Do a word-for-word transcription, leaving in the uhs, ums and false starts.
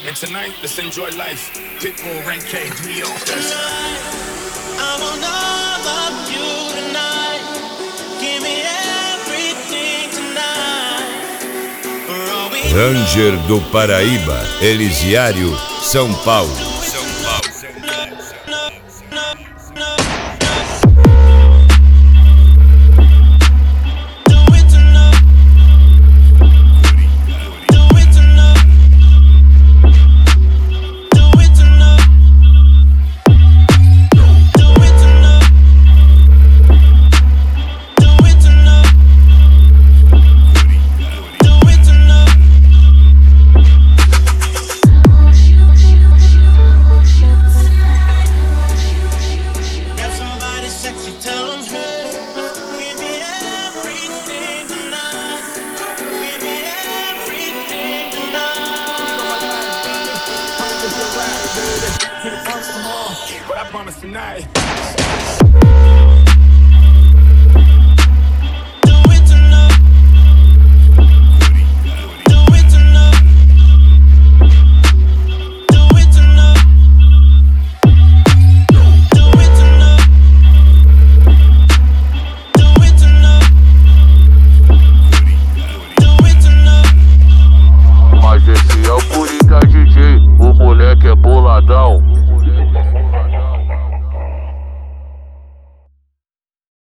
And tonight, let's enjoy life. Pitbull, Rank K, Leo. I want all of you tonight. Give me everything tonight. Ranger do Paraíba, Elisiário, São Paulo. São Paulo. But I promise tonight. Mas esse é o Coringa D J, o moleque é boladão.